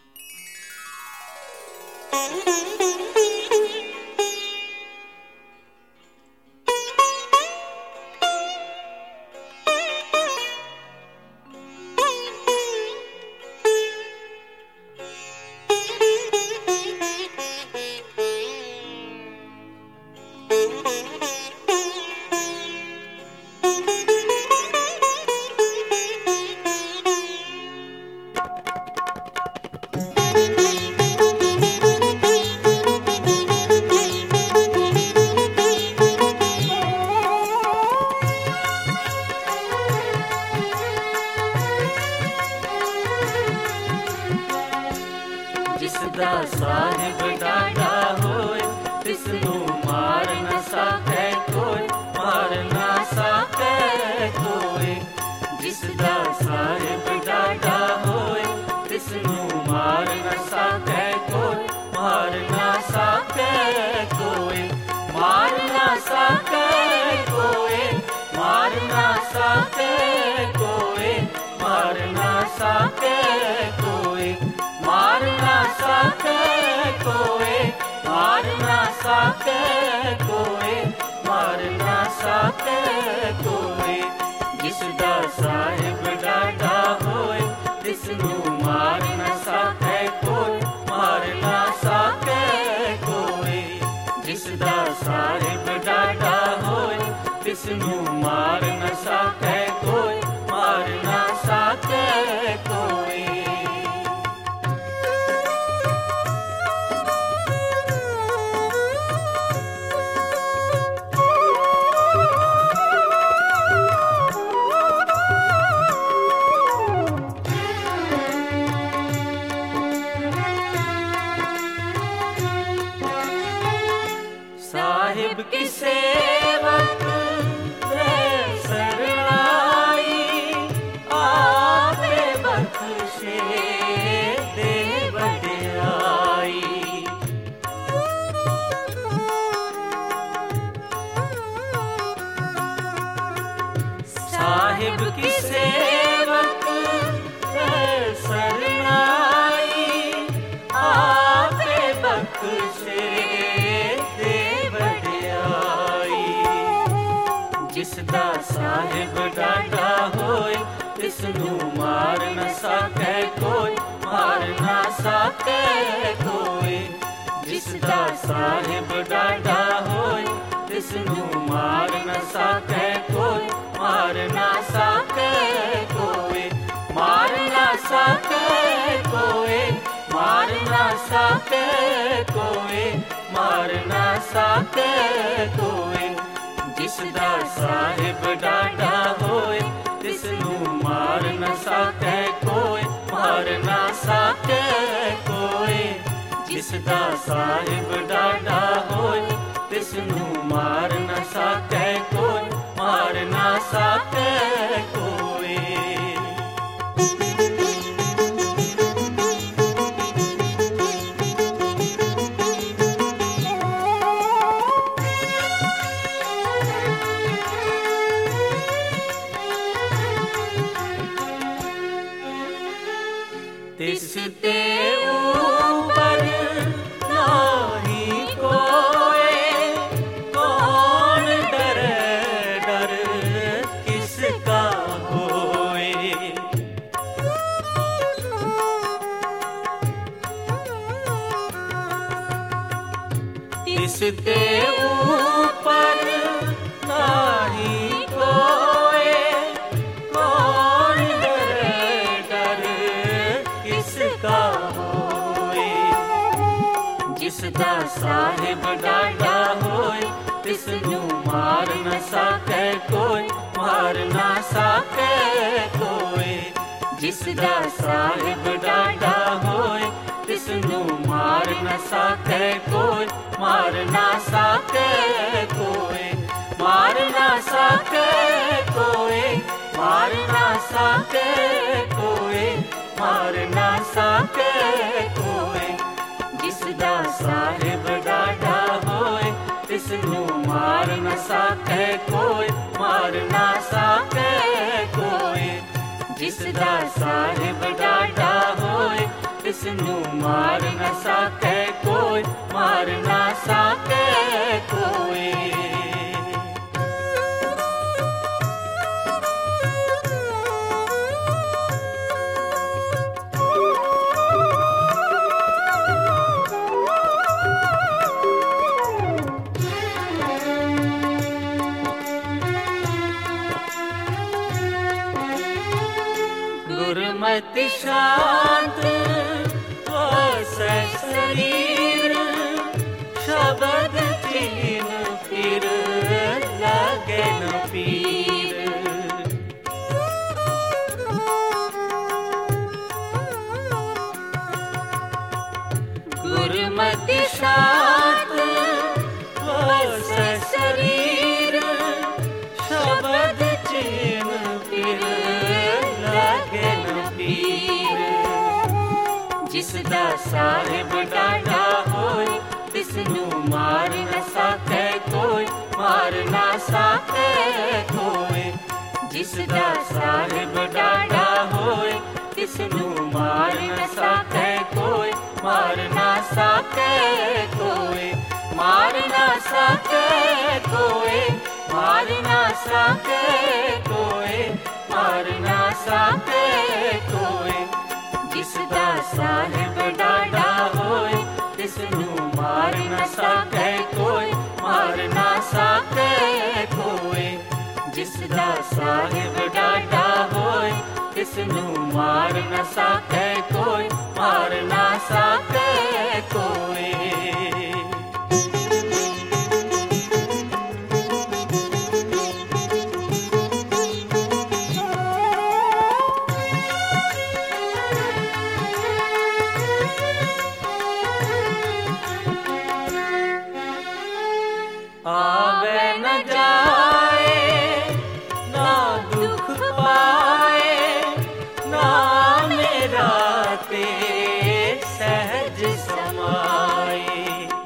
जिसदा साहिब डाडा होए तिसनू मार न सके कोई, मार न सके कोई। जिसदा साहिब डाडा होए तिसनू मार न सके कोई, मार न सके कोई। मार न सके कोई, मार न सके कोई, मार न सके कोई। मार न सके कोई, मार न सके कोई, मार न सके कोई। जिसदा साहिब डाडा होए तिसनू मार न सके कोई, मार न सके कोई। जिसदा साहिब डाडा होए तिसनू मार न सके कोई, मार न सके कोई। साहिब की सेवक रे सरनाई, आपे बख्शे दे बड़ाई। साहिब की सेवक रे सरनाई, आपे बख्शे जिसदा साहिब डाडा होए तिसनू मार न सके कोई, मार न सके कोई। जिसदा साहिब डाडा होए तिसनू मार न सके कोई, मार न सके कोई। मार न सके कोई, मार न सके कोई, मार न सके कोई। जिसदा साहिब डाडा होए तिसनू मार न सके कोई, मार न सके कोई। जिसदा साहिब डाडा होए तिसनू मार न सके कोई, मार न सके कोई। तिसते ऊपर नाही कोई, कौन डरे डर किसका होए। तिसते ऊपर नाही कोई, कौन डरे डर किसका होए। जिसदा साहिब डाडा होए तिसनू मार न सके कोई, मार न सके कोई। जिसदा साहिब डाडा होए तिसनू मार न सके कोई, मार न सके कोई। मार न सके कोई, मार न सके कोई, मार न सके कोई। जिसदा साहिब डाडा होए तिसनू मार न सके कोई, मार न सके कोई। जिसदा साहिब डाडा होए तिस जिसनू मार न सके कोई, मार न सके कोई। गुरमति शांत वसै शरीर, शब्द चीन फिर लगे न पीर। गुरमति शांत वसै शरीर, शब्द चीन फिर लगे न पीर। जिसदा साहिब डाढ़ा होए, तिसनू मार न सके कोई, मार न सके कोई। जिसदा साहिब डाढ़ा होए, तिसनू मार न सके कोई, मार न सके कोई। मार न सके कोई, मार न सके कोई, मार न सके कोई। जिसदा साहिब डाढ़ा होए, तिसनू मार न सके कोई, मार न सके कोई। जिसदा साहिब डाढ़ा होए, तिसनू मार न सके कोई, मार न सके कोई। आवे न जाए ना दुख पाए, नाम राते सहज समाए।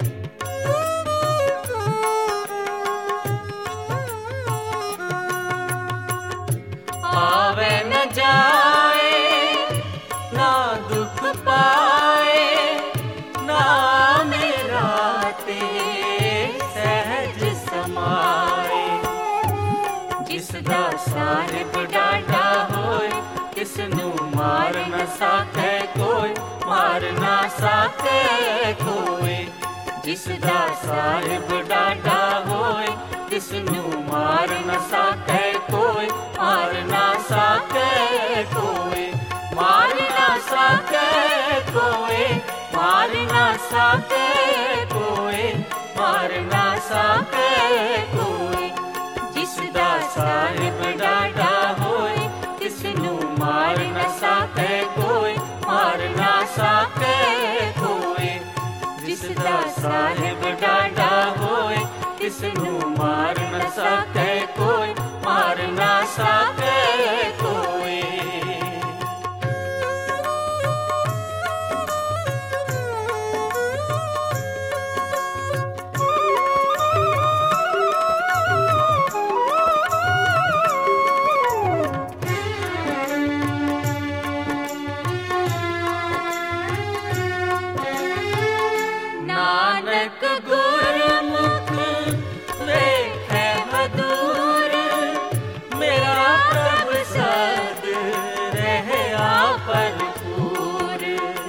आवे न जाए ना दुख पाए, नाम राते सहज समाए। जिसदा साहिब डाढ़ा होए, तिसनू मार न सके कोई, मार न सके कोई। जिसदा साहिब डाढ़ा होए, तिसनू मार न सके कोई, मार न सके कोई। मार न सके कोई, मार न सके कोई, मार न सके कोई। जिसदा साहिब डाढ़ा होए, तिसनू मार न सके कोई, मार न सके कोई। जिसदा साहिब डाढ़ा होए, तिसनू मार न सके कोई, मार न सके कोई। नानक गुरमुख वेखे हदूर, मेरा प्रभ सद रहे भरपूर।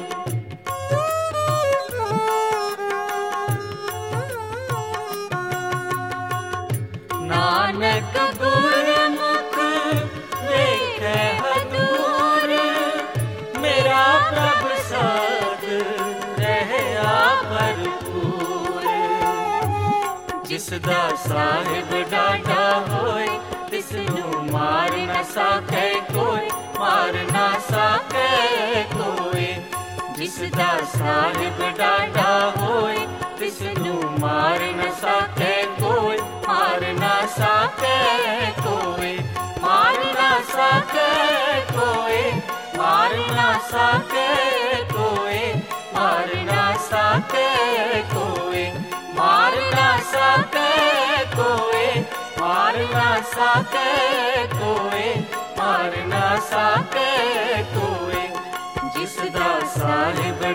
नानक गुरमुख वेखे हदूर, मेरा प्रभ सद रहे भरपूर। जिसदा साहिब डाढ़ा होए, तिसनू मार न सके कोई, मार न सके कोई। जिसदा साहिब डाढ़ा होए, तिसनू मार न सके कोई, मार न सके कोई। मार न सके कोई, मार न सके कोई, मार न सके कोई। मार न सके कोई, मार न सके कोई, मार न सके कोई। जिसदा साहिब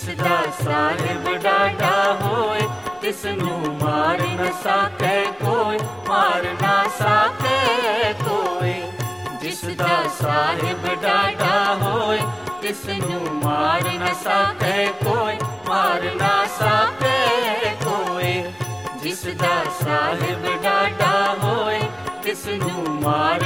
ਜਿਸ ਦਾ ਸਾਹਿਬ ਡਾਢਾ ਹੋਏ, ਤਿਸ ਨੂੰ ਮਾਰ ਨਾ ਸਾਕੇ ਕੋਈ, ਮਾਰ ਨਾ ਸਾਕੇ ਕੋਈ। ਜਿਸ ਦਾ ਸਾਹਿਬ ਡਾਢਾ ਹੋਏ, ਤਿਸ ਨੂੰ ਮਾਰ ਨਾ ਸਾਕੇ ਕੋਈ, ਮਾਰ ਨਾ ਸਾਕੇ ਕੋਈ। ਜਿਸ ਦਾ ਸਾਹਿਬ ਡਾਢਾ ਹੋਏ, ਤਿਸ ਨੂੰ ਮਾਰ